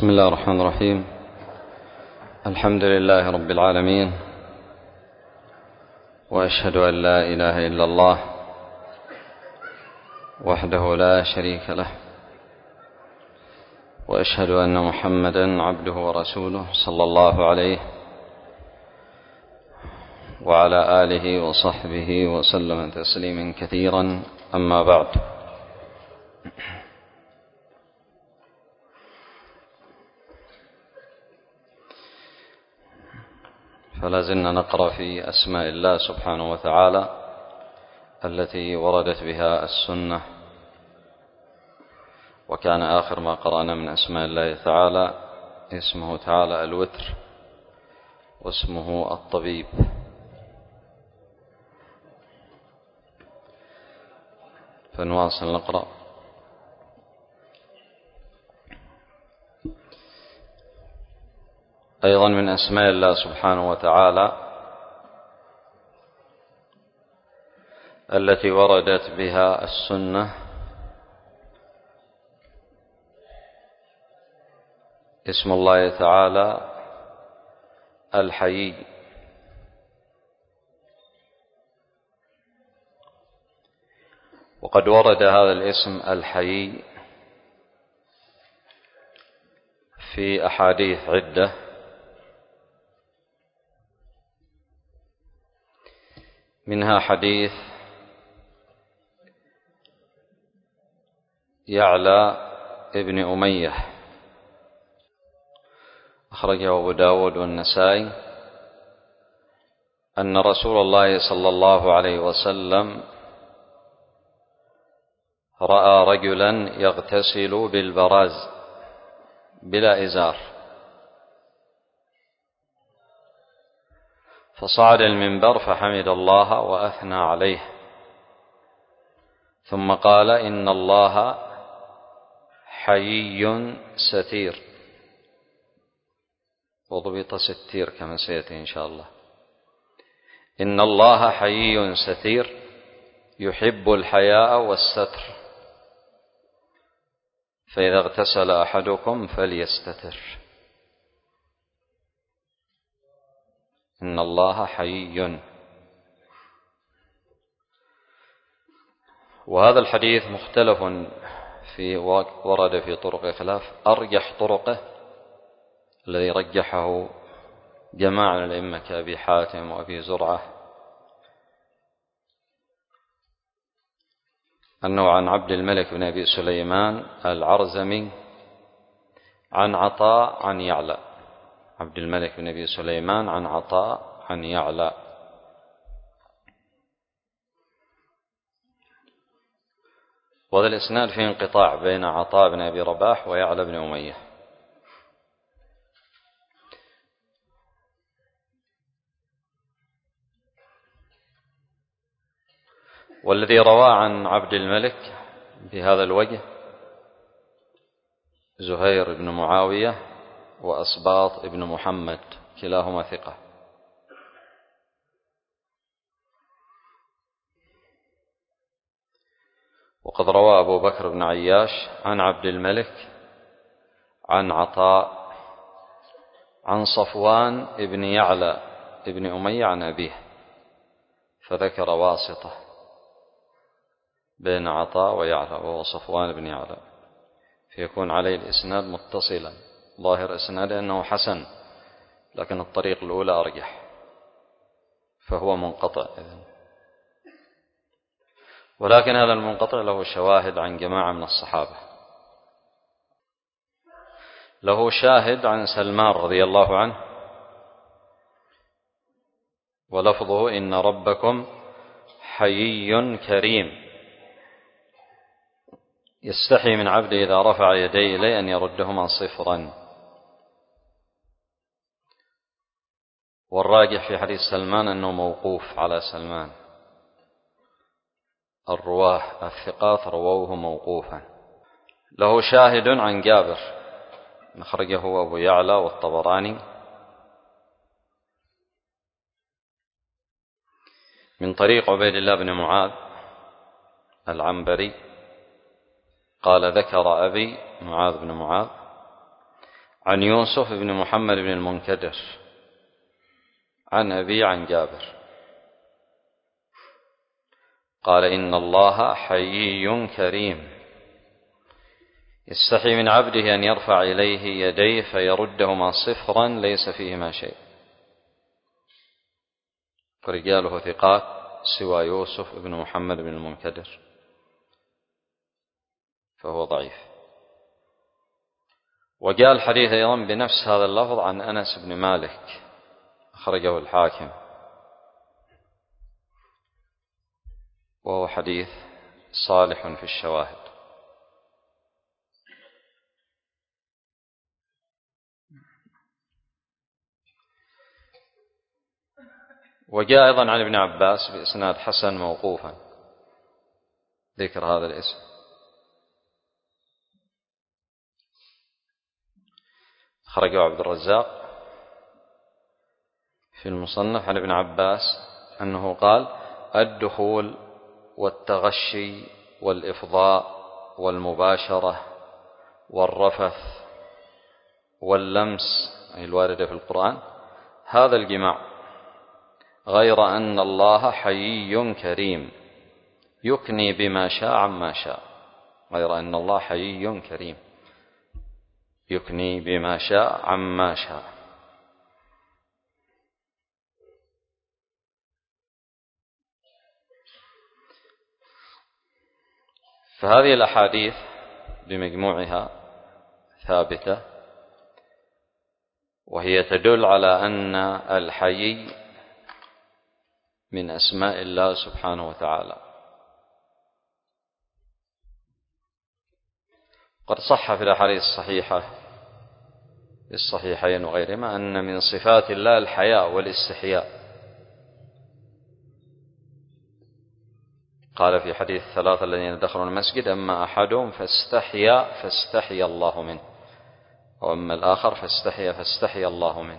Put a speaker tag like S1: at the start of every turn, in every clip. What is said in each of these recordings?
S1: بسم الله الرحمن الرحيم. الحمد لله رب العالمين، وأشهد أن لا إله إلا الله وحده لا شريك له، وأشهد أن محمدا عبده ورسوله صلى الله عليه وعلى آله وصحبه وسلم تسليما كثيرا. أما بعد، فلا زلنا نقرأ في أسماء الله سبحانه وتعالى التي وردت بها السنة، وكان آخر ما قرأنا من أسماء الله تعالى اسمه تعالى الوتر، واسمه الطبيب. فنواصل نقرأ. أيضا من أسماء الله سبحانه وتعالى التي وردت بها السنة اسم الله تعالى الحيي، وقد ورد هذا الاسم الحيي في أحاديث عدة، منها حديث يعلى ابن أمية أخرجه أبو داود والنسائي، أن رسول الله صلى الله عليه وسلم رأى رجلا يغتسل بالبراز بلا إزار، فصعد المنبر فحمد الله وأثنى عليه، ثم قال: إن الله حيي ستير، وضبط ستير كما سيأتي إن شاء الله. إن الله حيي ستير يحب الحياء والستر، فإذا اغتسل أحدكم فليستتر. إن الله حيي. وهذا الحديث مختلف في ورد في طرق خلاف، أرجح طرقه الذي رجحه جماعة من الأئمة كأبي حاتم وأبي زرعة أنه عن عبد الملك بن أبي سليمان العرزمي عن عطاء عن يعلى. عبد الملك بن أبي سليمان عن عطاء عن يعلى. وهذا الإسناد فيه انقطاع بين عطاء بن أبي رباح ويعلى بن أمية. والذي روى عن عبد الملك بهذا الوجه زهير بن معاوية وأسباط بن محمد، كلاهما ثقة. وقد روى أبو بكر بن عياش عن عبد الملك عن عطاء عن صفوان بن يعلى بن أمية عن أبيه، فذكر واسطة بين عطاء ويعلى وهو صفوان بن يعلى، فيكون عليه الإسناد متصلا. ظاهر إسناد أنه حسن، لكن الطريق الأولى أرجح، فهو منقطع إذن. ولكن هذا المنقطع له شواهد عن جماعة من الصحابة. له شاهد عن سلمان رضي الله عنه، ولفظه: إن ربكم حيي كريم يستحي من عبده إذا رفع يديه إليه أن يردهما صفرا. والراجح في حديث سلمان أنه موقوف على سلمان، الرواه الثقات رووه موقوفا. له شاهد عن جابر أخرجه أبو يعلى والطبراني من طريق عبيد الله بن معاذ العنبري قال: ذكر أبي معاذ بن معاذ عن يوسف بن محمد بن المنكدر عن أبي عن جابر قال إن الله حيي كريم يستحي من عبده أن يرفع إليه يديه فيردهما صفرا ليس فيهما شيء، ورجاله ثقات سوى يوسف بن محمد بن المنكدر فهو ضعيف. وجاء الحديث أيضا بنفس هذا اللفظ عن أنس بن مالك أخرجه الحاكم، وهو حديث صالح في الشواهد. وجاء أيضا عن ابن عباس بإسناد حسن موقوفا ذكر هذا الاسم. خرجه عبد الرزاق في المصنف عن ابن عباس أنه قال: الدخول والتغشي والإفضاء والمباشرة والرفث واللمس أي الواردة في القرآن هذا الجماع، غير أن الله حيي كريم يكني بما شاء عما شاء. غير أن الله حيي كريم يكني بما شاء عما شاء. فهذه الأحاديث بمجموعها ثابتة، وهي تدل على أن الحيي من أسماء الله سبحانه وتعالى. قد صح في الأحاديث الصحيحة في الصحيحين وغيرهما أن من صفات الله الحياء والاستحياء. قال في حديث الثلاثة الذين دخلوا المسجد: أما أحدهم فاستحيا الله منه، وأما الآخر فاستحيا الله منه.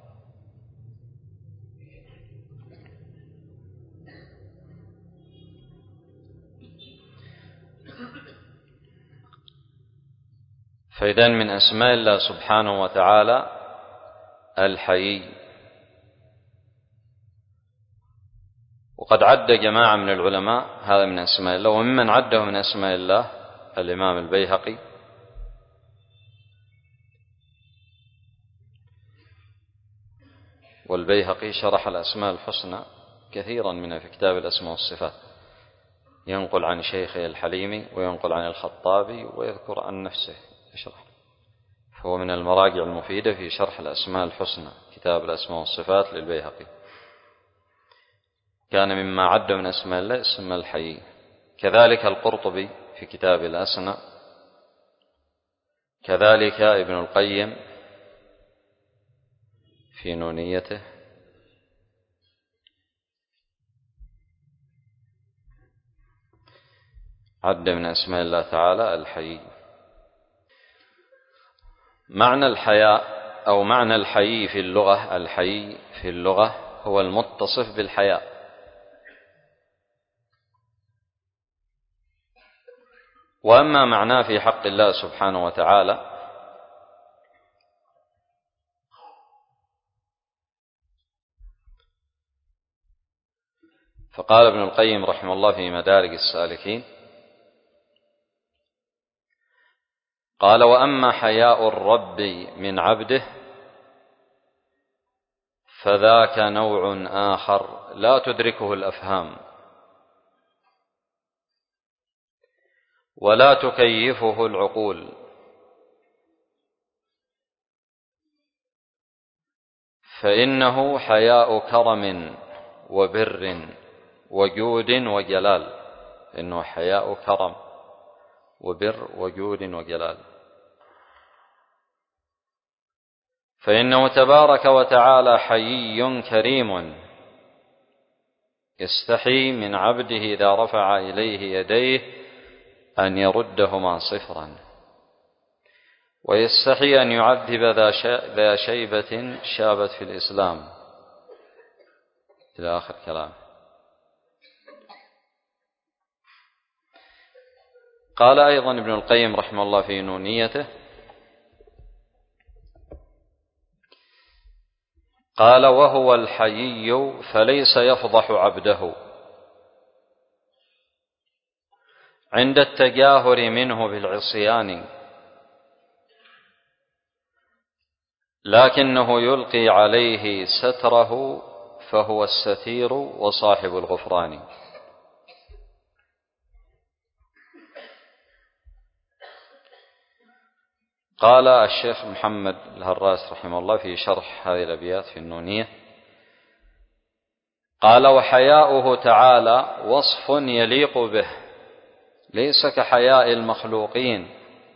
S1: فإذن من أسماء الله سبحانه وتعالى الحيي. وقد عد جماعة من العلماء هذا من أسماء الله، وممن عده من أسماء الله الإمام البيهقي، والبيهقي شرح الأسماء الحسنى كثيرا منها في كتاب الأسماء والصفات، ينقل عن شيخه الحليمي وينقل عن الخطابي ويذكر عن نفسه يشرح. فهو من المراجع المفيدة في شرح الأسماء الحسنى، كتاب الأسماء والصفات للبيهقي. كان مما عد من أسماء الله اسم الحيي. كذلك القرطبي في كتاب الأسنى، كذلك ابن القيم في نونيته، عد من أسماء الله تعالى الحيي. معنى الحياء أو معنى الحيي في اللغة، الحيي في اللغة هو المتصف بالحياء. وأما معناه في حق الله سبحانه وتعالى فقال ابن القيم رحمه الله في مدارج السالكين: قال: وأما حياء الرب من عبده فذاك نوع آخر لا تدركه الأفهام ولا تكيفه العقول، فإنه حياء كرم وبر وجود وجلال. إنه حياء كرم وبر وجود وجلال. فإنه تبارك وتعالى حيي كريم يستحي من عبده إذا رفع إليه يديه أن يردهما صفرا، ويستحي أن يعذب ذا شيبة شابت في الإسلام إلى آخر كلام. قال أيضا ابن القيم رحمه الله في نونيته: قال: وهو الحيي فليس يفضح عبده عند التجاهر منه بالعصيان، لكنه يلقي عليه ستره فهو الستير وصاحب الغفران. قال الشيخ محمد الهراس رحمه الله في شرح هذه الأبيات في النونية، قال: وحياؤه تعالى وصف يليق به، ليس كحياء المخلوقين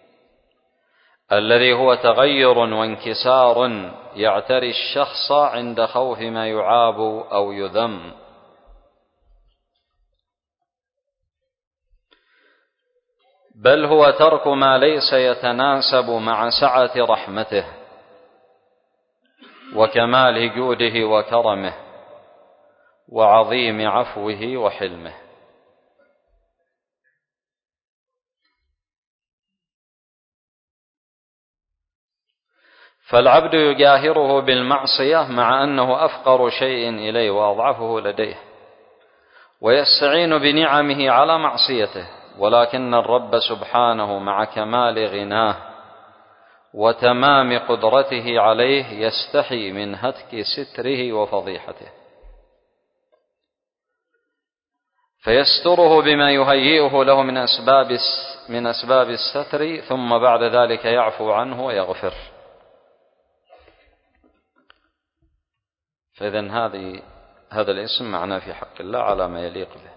S1: الذي هو تغير وانكسار يعتري الشخص عند خوف ما يعاب أو يذم، بل هو ترك ما ليس يتناسب مع سعة رحمته وكمال جوده وكرمه وعظيم عفوه وحلمه. فالعبد يجاهره بالمعصية مع أنه أفقر شيء إليه وأضعفه لديه، ويستعين بنعمه على معصيته، ولكن الرب سبحانه مع كمال غناه وتمام قدرته عليه يستحي من هتك ستره وفضيحته، فيستره بما يهيئه له من أسباب الستر، ثم بعد ذلك يعفو عنه ويغفر. فإذن هذا الاسم معناه في حق الله على ما يليق به،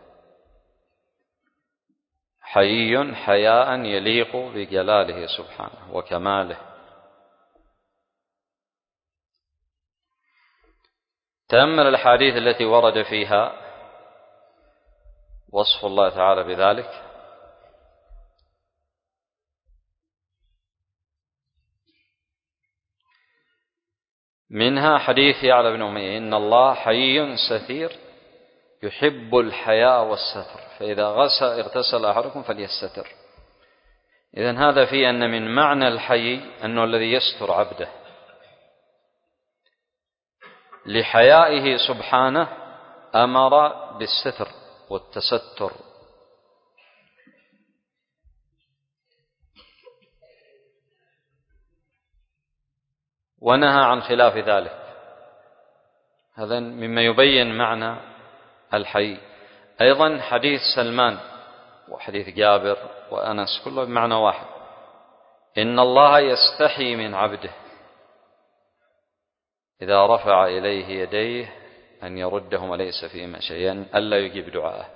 S1: حيي حياء يليق بجلاله سبحانه وكماله. تأمل الأحاديث التي ورد فيها وصف الله تعالى بذلك، منها حديث يعلى بن أمية: إن الله حيي ستير يحب الحياء والستر، فإذا اغتسل أحدكم فليستتر. إذن هذا فيه أن من معنى الحيي أنه الذي يستر عبده، لحيائه سبحانه أمر بالستر والتستر، ونهى عن خلاف ذلك. هذا مما يبين معنى الحي. أيضا حديث سلمان وحديث جابر وأنس كله بمعنى واحد: إن الله يستحي من عبده إذا رفع إليه يديه أن يردهما ليس فيهما شيئا، ألا يجيب دعاءه.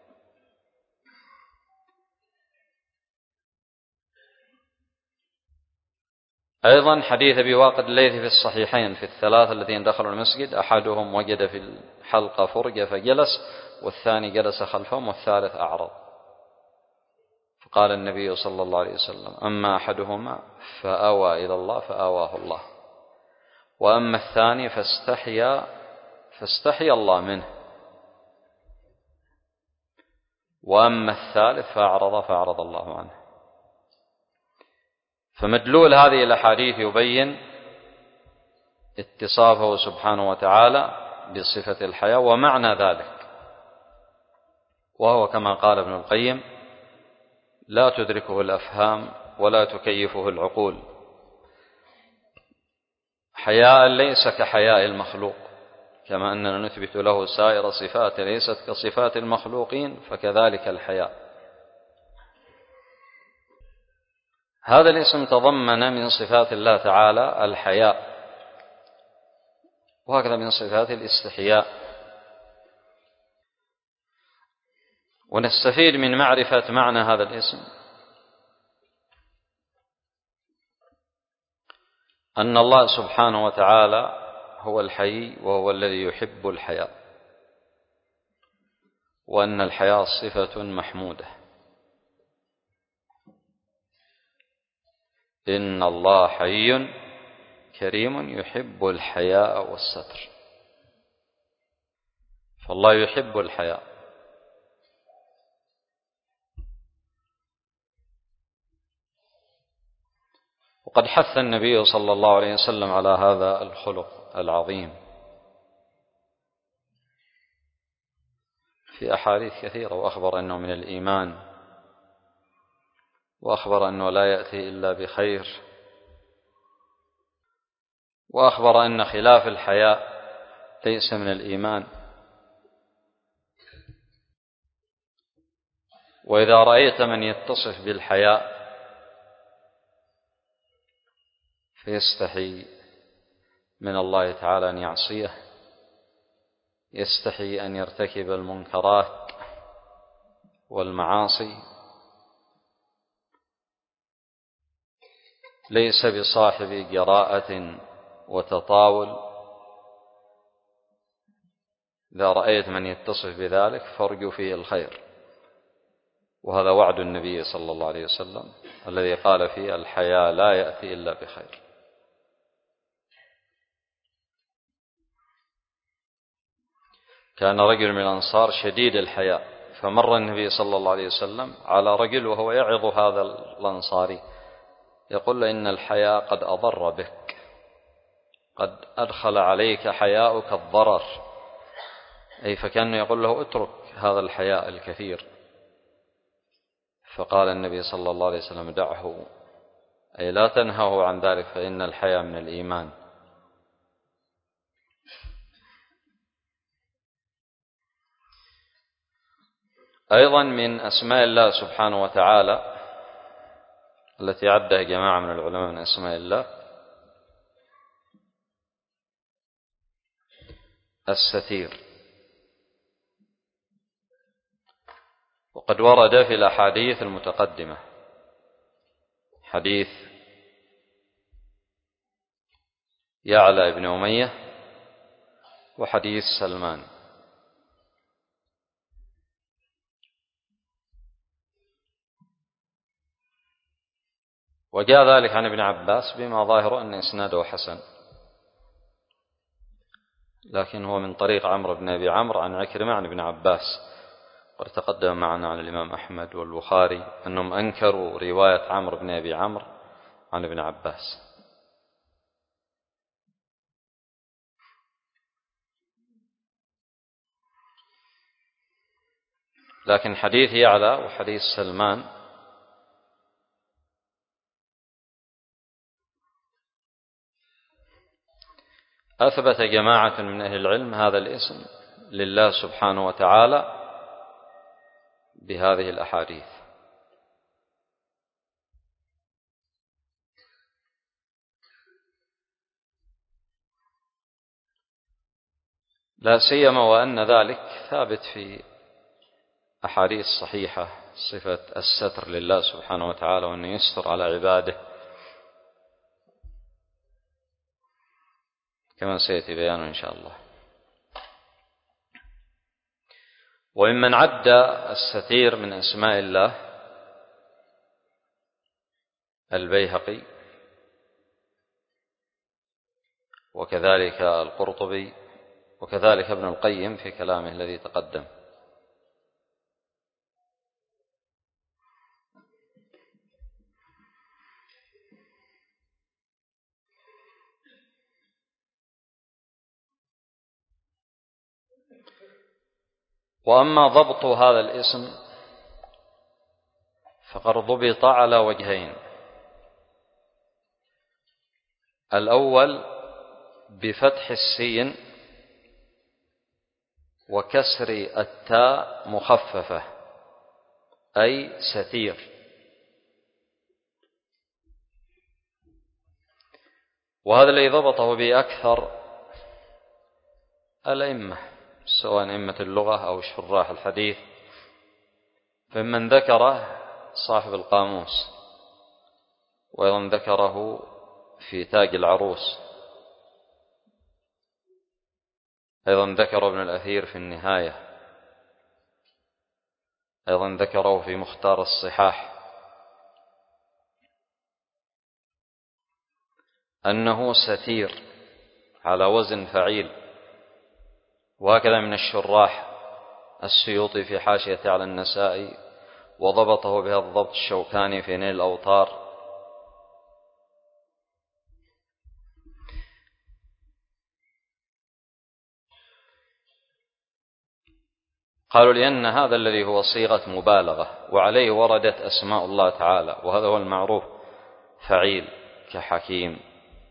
S1: أيضا حديث أبي واقد الليثي في الصحيحين في الثلاثة الذين دخلوا المسجد: أحدهم وجد في الحلقة فرجة فجلس، والثاني جلس خلفهم، والثالث أعرض. فقال النبي صلى الله عليه وسلم: أما أحدهما فأوى إلى الله فآواه الله، وأما الثاني فاستحيا الله منه، وأما الثالث فأعرض الله عنه. فمدلول هذه الأحاديث يبين اتصافه سبحانه وتعالى بصفة الحياة ومعنى ذلك، وهو كما قال ابن القيم: لا تدركه الأفهام ولا تكيفه العقول، حياء ليس كحياء المخلوق، كما أننا نثبت له سائر صفات ليست كصفات المخلوقين، فكذلك الحياء. هذا الاسم تضمن من صفات الله تعالى الحياء، وهكذا من صفات الاستحياء. ونستفيد من معرفة معنى هذا الاسم أن الله سبحانه وتعالى هو الحي، وهو الذي يحب الحياء، وأن الحياء صفة محمودة. إن الله حي كريم يحب الحياء والستر، فالله يحب الحياء. وقد حث النبي صلى الله عليه وسلم على هذا الخلق العظيم، في أحاديث كثيرة، وأخبر أنه من الإيمان، وأخبر أنه لا يأتي إلا بخير، وأخبر أن خلاف الحياء ليس من الإيمان. وإذا رأيت من يتصف بالحياء فيستحي من الله تعالى أن يعصيه، يستحي أن يرتكب المنكرات والمعاصي، ليس بصاحب جراءة وتطاول. إذا رأيت من يتصف بذلك فارجو فيه الخير، وهذا وعد النبي صلى الله عليه وسلم الذي قال فيه: الحياء لا يأتي إلا بخير. كان رجل من الأنصار شديد الحياء، فمر النبي صلى الله عليه وسلم على رجل وهو يعظ هذا الأنصاري، يقول له: إن الحياء قد أضر بك، قد أدخل عليك حياؤك الضرر، أي فكان يقول له: اترك هذا الحياء الكثير. فقال النبي صلى الله عليه وسلم: دعه، أي لا تنهه عن ذلك، فإن الحياء من الإيمان. أيضا من أسماء الله سبحانه وتعالى التي عدها جماعة من العلماء من أسماء الله الستير، وقد ورد في الأحاديث المتقدمة حديث يعلى بن أمية وحديث سلمان. وجاء ذلك عن ابن عباس بما ظاهر أن إسناده حسن، لكن هو من طريق عمرو بن أبي عمرو عن عكرمة عن ابن عباس. قد تقدم معنا عن الإمام أحمد والبخاري أنهم أنكروا رواية عمرو بن أبي عمرو عن ابن عباس. لكن حديث يعلى وحديث سلمان أثبت جماعة من أهل العلم هذا الاسم لله سبحانه وتعالى بهذه الأحاديث. لا سيما وأن ذلك ثابت في أحاديث صحيحة، صفة الستر لله سبحانه وتعالى وأنه يستر على عباده، كما سيأتي بيانه إن شاء الله. وممن عد الستير من أسماء الله البيهقي، وكذلك القرطبي، وكذلك ابن القيم في كلامه الذي تقدم. وأما ضبط هذا الاسم فقد ضبط على وجهين: الأول بفتح السين وكسر التاء مخففة، أي ستير. وهذا الذي ضبطه بأكثر الأئمة، سواء أئمة اللغة أو شراح الحديث، فمن ذكره صاحب القاموس، وأيضا ذكره في تاج العروس، أيضا ذكره ابن الأثير في النهاية، أيضا ذكره في مختار الصحاح، أنه ستير على وزن فعيل. وهكذا من الشراح السيوطي في حاشية على النسائي، وضبطه بهذا الضبط الشوكاني في نيل الأوطار. قالوا لأن هذا الذي هو صيغة مبالغة وعليه وردت أسماء الله تعالى، وهذا هو المعروف: فعيل كحكيم،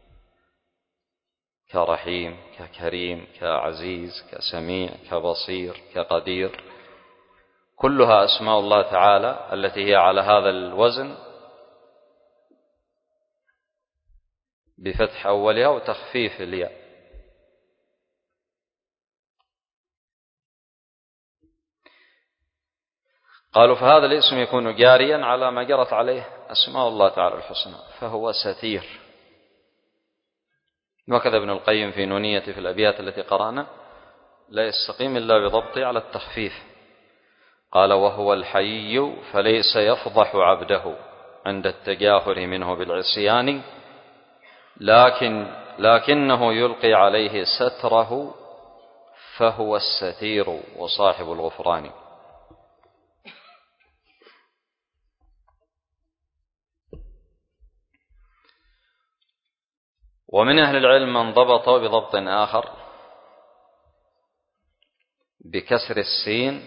S1: كرحيم، ككريم، كعزيز، كسميع، كبصير، كقدير، كلها أسماء الله تعالى التي هي على هذا الوزن بفتح أولها وتخفيف الياء. قالوا فهذا الاسم يكون جاريا على ما جرت عليه أسماء الله تعالى الحسنى، فهو ستير. وكذا ابن القيم في نونية في الأبيات التي قرأنا: لا يستقيم إلا بضبطه على التخفيف. قال: وهو الحيي فليس يفضح عبده عند التجاهر منه بالعصيان، لكنه يلقي عليه ستره فهو الستير وصاحب الغفران. ومن أهل العلم من ضبطه بضبط آخر بكسر السين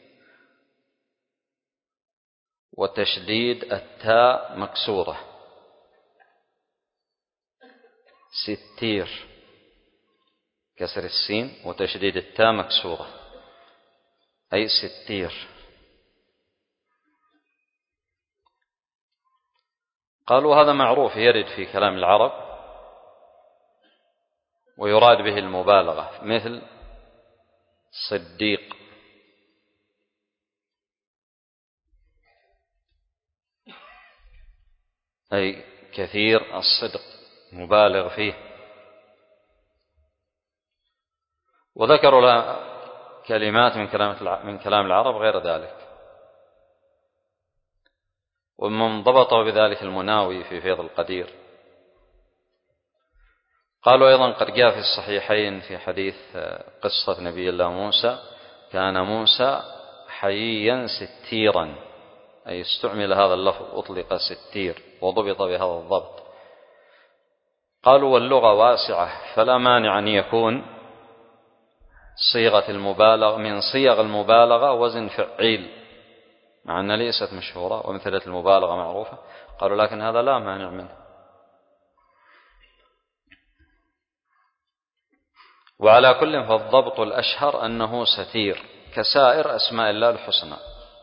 S1: وتشديد التاء مكسورة: ستير، كسر السين وتشديد التاء مكسورة، أي ستير. قالوا هذا معروف يرد في كلام العرب ويراد به المبالغة، مثل صديق، أي كثير الصدق، مبالغ فيه. وذكروا لها كلمات من كلام العرب غير ذلك. ومن ضبطه بذلك المناوي في فيض القدير. قالوا أيضا قد جاء في الصحيحين في حديث قصة نبي الله موسى: كان موسى حييا ستيرا، أي استعمل هذا اللفظ، أطلق ستير وضبط بهذا الضبط. قالوا واللغة واسعة، فلا مانع أن يكون صيغة المبالغة من صيغ المبالغة وزن فعيل، مع أنها ليست مشهورة ومثلة المبالغة معروفة. قالوا لكن هذا لا مانع منه. وعلى كل فالضبط الأشهر أنه ستير كسائر أسماء الله الحسنى.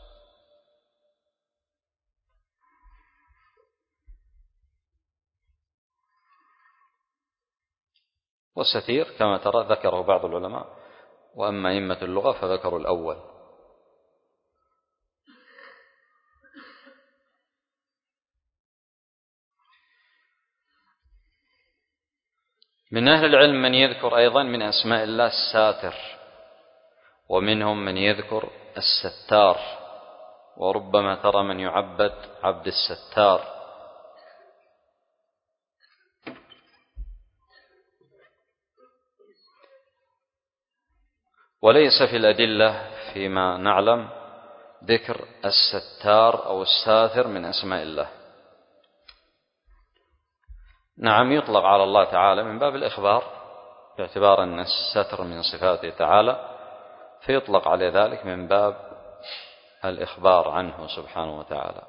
S1: والستير كما ترى ذكره بعض العلماء، وأما أئمة اللغة فذكروا الأول. من أهل العلم من يذكر أيضا من أسماء الله الساتر، ومنهم من يذكر الستار، وربما ترى من يعبد عبد الستار. وليس في الأدلة فيما نعلم ذكر الستار أو الساتر من أسماء الله. نعم يطلق على الله تعالى من باب الإخبار، باعتبار أن الستر من صفاته تعالى، فيطلق على ذلك من باب الإخبار عنه سبحانه وتعالى،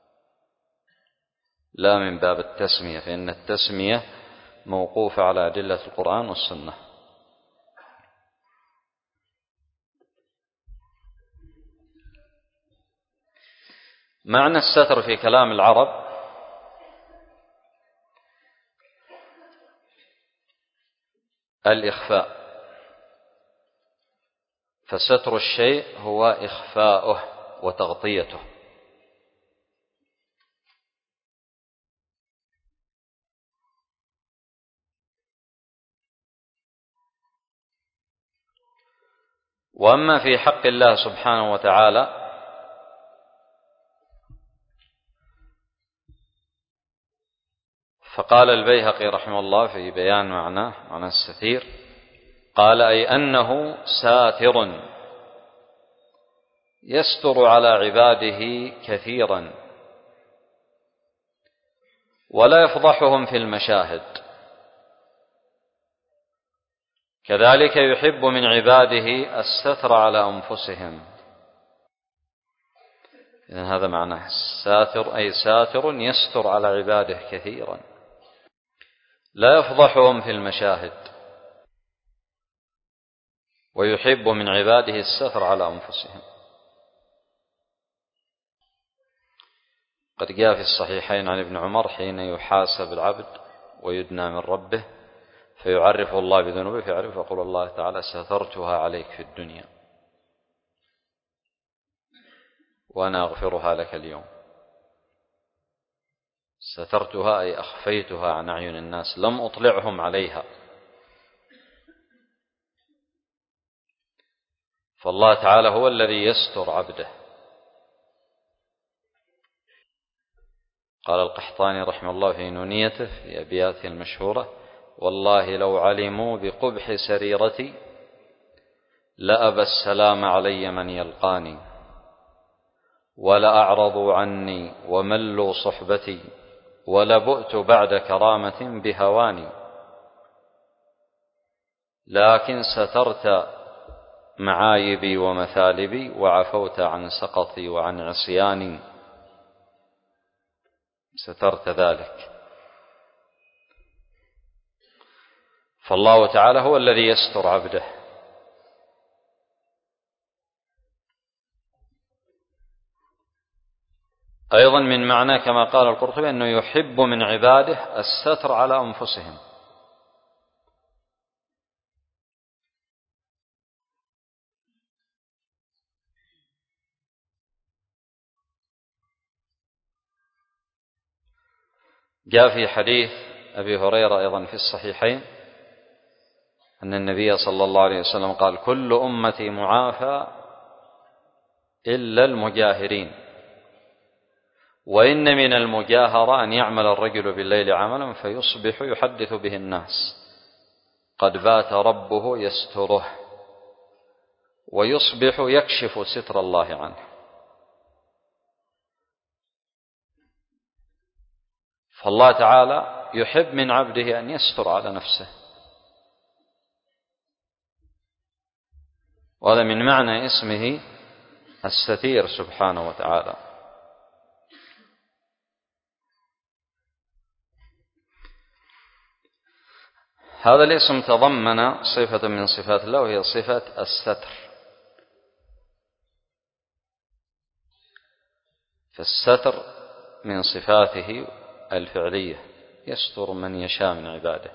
S1: لا من باب التسمية، فإن التسمية موقوفة على أدلة القرآن والسنة. معنى الستر في كلام العرب الإخفاء، فستر الشيء هو إخفاؤه وتغطيته. وأما في حق الله سبحانه وتعالى فقال البيهقي رحمه الله في بيان معنى الستير، قال: أي أنه ساتر يستر على عباده كثيرا ولا يفضحهم في المشاهد، كذلك يحب من عباده الستر على أنفسهم إذن هذا معناه ساتر، أي ساتر يستر على عباده كثيرا، لا يفضحهم في المشاهد، ويحب من عباده الستر على أنفسهم. قد جاء في الصحيحين عن ابن عمر حين يحاسب العبد ويدنى من ربه فيعرفه الله بذنوبه فيعرف يقول الله تعالى سترتها عليك في الدنيا وأنا أغفرها لك اليوم. سترتها أي أخفيتها عن أعين الناس، لم أطلعهم عليها. فالله تعالى هو الذي يستر عبده. قال القحطاني رحمه الله في نونيته في أبياته المشهورة: والله لو علموا بقبح سريرتي لأبى السلام علي من يلقاني، ولأعرضوا عني وملوا صحبتي، ولبؤت بعد كرامة بهواني، لكن سترت معايبي ومثالبي وعفوت عن سقطي وعن عصياني. سترت ذلك. فالله تعالى هو الذي يستر عبده. أيضا من معنى كما قال القرطبي أنه يحب من عباده الستر على أنفسهم. جاء في حديث أبي هريرة أيضا في الصحيحين أن النبي صلى الله عليه وسلم قال: كل أمتي معافى إلا المجاهرين، وإن من المجاهرة أن يعمل الرجل بالليل عملا فيصبح يحدث به الناس قد بات ربه يستره، ويصبح يكشف ستر الله عنه. فالله تعالى يحب من عبده أن يستر على نفسه، وهذا من معنى اسمه الستير سبحانه وتعالى. هذا الاسم تضمن صفة من صفات الله وهي صفة الستر. فالستر من صفاته الفعلية، يستر من يشاء من عباده.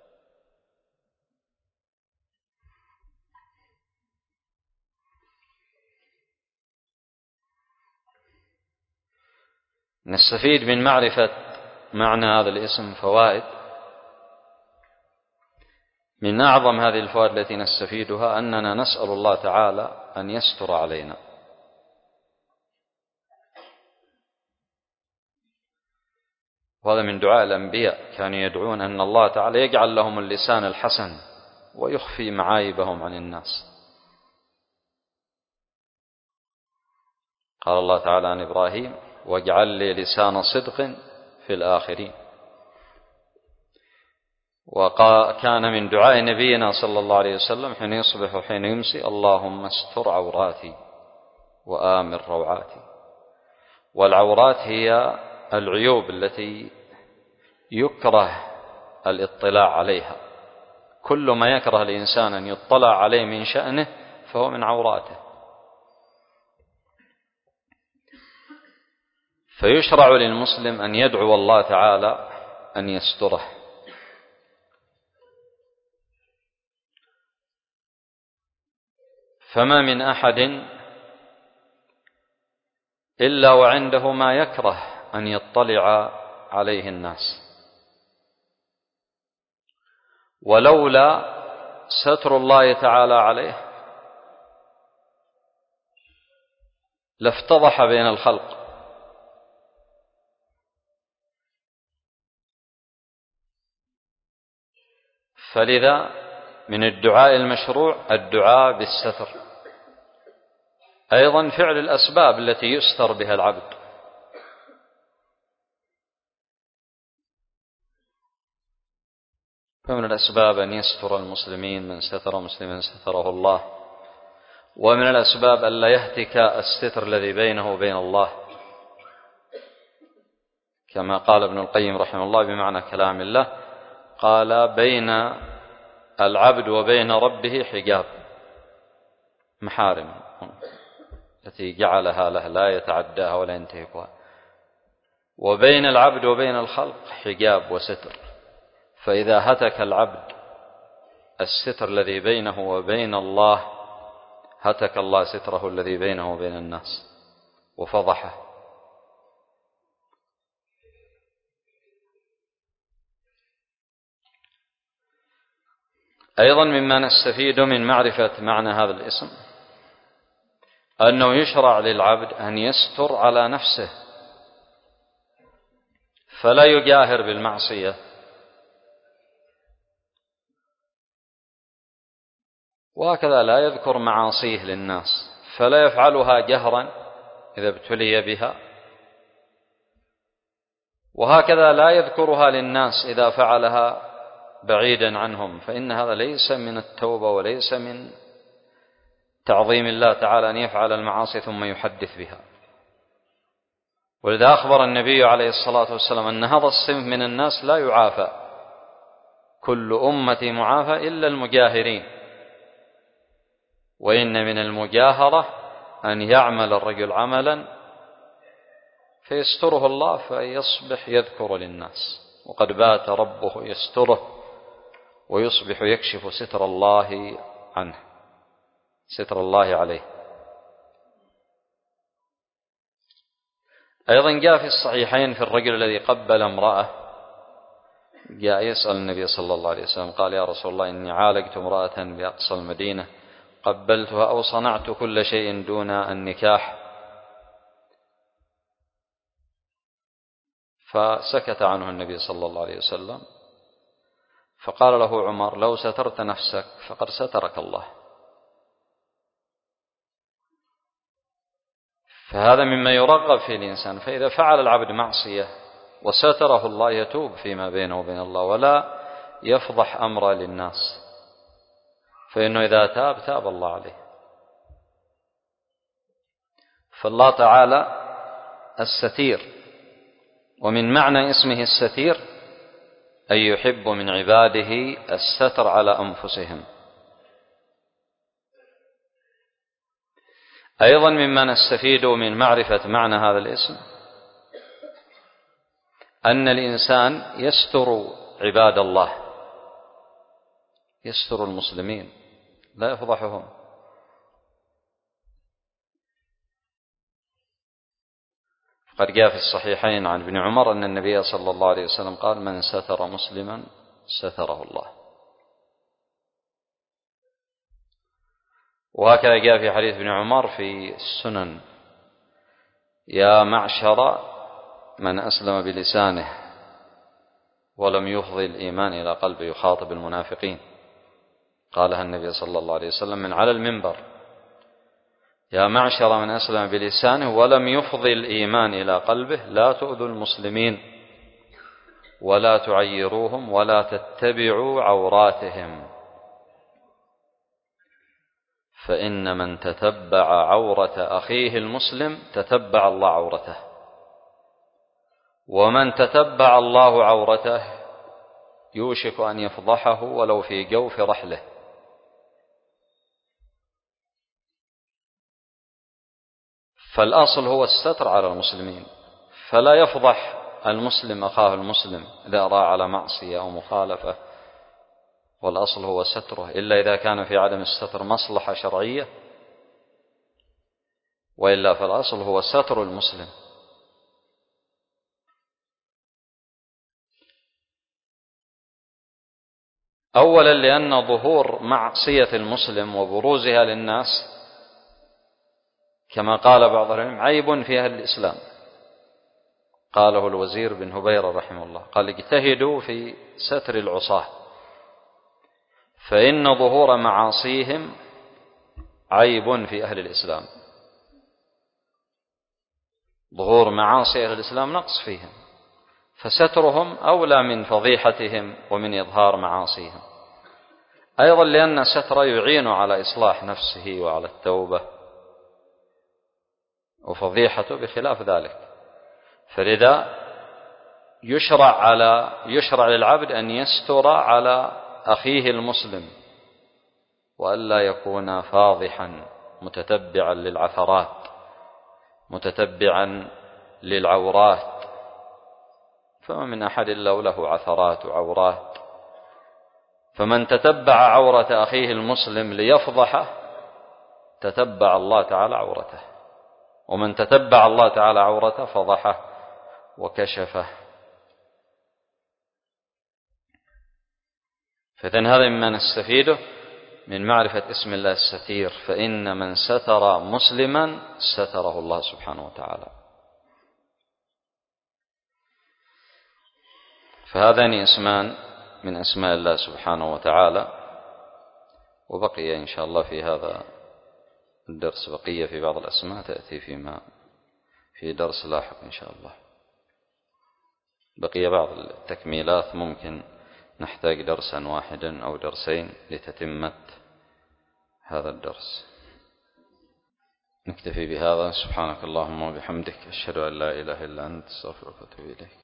S1: نستفيد من معرفة معنى هذا الاسم فوائد. من أعظم هذه الفوائد التي نستفيدها أننا نسأل الله تعالى أن يستر علينا، وهذا من دعاء الأنبياء، كانوا يدعون أن الله تعالى يجعل لهم اللسان الحسن ويخفي معايبهم عن الناس. قال الله تعالى عن إبراهيم: واجعل لي لسان صدق في الآخرين. وكان من دعاء نبينا صلى الله عليه وسلم حين يصبح وحين يمسي: اللهم استر عوراتي وآمن روعاتي. والعورات هي العيوب التي يكره الاطلاع عليها. كل ما يكره الإنسان أن يطلع عليه من شأنه فهو من عوراته. فيشرع للمسلم أن يدعو الله تعالى أن يستره. فما من أحد إلا وعنده ما يكره أن يطلع عليه الناس، ولولا ستر الله تعالى عليه لافتضح بين الخلق. فلذا من الدعاء المشروع الدعاء بالستر. أيضا فعل الأسباب التي يستر بها العبد. فمن الأسباب أن يستر المسلمين، من ستر مسلما ستره الله. ومن الأسباب أن لا يهتك الستر الذي بينه وبين الله، كما قال ابن القيم رحمه الله بمعنى كلام الله، قال بين العبد وبين ربه حجاب، محارم التي جعلها له لا يتعداها ولا ينتهكها، وبين العبد وبين الخلق حجاب وستر، فإذا هتك العبد الستر الذي بينه وبين الله هتك الله ستره الذي بينه وبين الناس وفضحه. أيضا مما نستفيد من معرفة معنى هذا الاسم أنه يشرع للعبد أن يستر على نفسه، فلا يجاهر بالمعصية، وهكذا لا يذكر معاصيه للناس، فلا يفعلها جهرا إذا ابتلي بها، وهكذا لا يذكرها للناس إذا فعلها بعيدا عنهم، فإن هذا ليس من التوبة وليس من تعظيم الله تعالى أن يفعل المعاصي ثم يحدث بها. ولذا أخبر النبي عليه الصلاة والسلام أن هذا الصنف من الناس لا يعافى، كل أمتي معافى إلا المجاهرين، وإن من المجاهرة أن يعمل الرجل عملا فيستره الله فيصبح يذكر للناس، وقد بات ربه يستره ويصبح يكشف ستر الله عنه، ستر الله عليه. أيضا جاء في الصحيحين في الرجل الذي قبل امرأة، جاء يسأل النبي صلى الله عليه وسلم قال يا رسول الله إني عالجت امرأة بأقصى المدينة قبلتها أو صنعت كل شيء دون النكاح، فسكت عنه النبي صلى الله عليه وسلم، فقال له عمر لو سترت نفسك فقد سترك الله. فهذا مما يرغب في الإنسان، فإذا فعل العبد معصية وستره الله يتوب فيما بينه وبين الله ولا يفضح أمره للناس، فإنه إذا تاب تاب الله عليه. فالله تعالى الستير، ومن معنى اسمه الستير أن يحب من عباده الستر على أنفسهم. أيضا مما نستفيد من معرفة معنى هذا الاسم أن الإنسان يستر عباد الله، يستر المسلمين لا يفضحهم. قد جاء في الصحيحين عن ابن عمر أن النبي صلى الله عليه وسلم قال من ستر مسلما ستره الله. وهكذا جاء في حديث ابن عمر في السنن يا معشر من أسلم بلسانه ولم يفضي الإيمان إلى قلبه، يخاطب المنافقين، قالها النبي صلى الله عليه وسلم من على المنبر، يا معشر من أسلم بلسانه ولم يفضي الإيمان إلى قلبه لا تؤذوا المسلمين ولا تعيروهم ولا تتبعوا عوراتهم، فإن من تتبع عورة أخيه المسلم تتبع الله عورته، ومن تتبع الله عورته يوشك أن يفضحه ولو في جوف رحله. فالأصل هو الستر على المسلمين، فلا يفضح المسلم أخاه المسلم إذا رأى على معصية أو مخالفة، والأصل هو ستره، إلا إذا كان في عدم الستر مصلحة شرعية، وإلا فالأصل هو ستر المسلم. أولا لأن ظهور معصية المسلم وبروزها للناس كما قال بعض العلماء عيب في أهل الإسلام، قاله الوزير بن هبيرة رحمه الله، قال اجتهدوا في ستر العصاة، فإن ظهور معاصيهم عيب في أهل الإسلام، ظهور معاصي أهل الإسلام نقص فيهم، فسترهم أولى من فضيحتهم ومن إظهار معاصيهم. أيضا لأن الستر يعين على إصلاح نفسه وعلى التوبة، وفضيحته بخلاف ذلك. فلذا يشرع للعبد أن يستر على أخيه المسلم، وألا يكون فاضحا متتبعا للعثرات، متتبعا للعورات، فما من أحد إلا وله عثرات وعورات، فمن تتبع عورة أخيه المسلم ليفضحه تتبع الله تعالى عورته، ومن تتبع الله تعالى عورته فضحه وكشفه. فإذن هذا مما نستفيده من معرفة اسم الله الستير، فإن من ستر مسلما ستره الله سبحانه وتعالى. فهذان اسمان من أسماء الله سبحانه وتعالى. وبقي إن شاء الله في هذا الدرس بقية في بعض الأسماء تأتي في درس لاحق إن شاء الله. بقي بعض التكميلات ممكن نحتاج درسا واحدا أو درسين لتتمة هذا الدرس. نكتفي بهذا. سبحانك اللهم وبحمدك، أشهد أن لا إله إلا أنت، أستغفرك وأتوب إليك.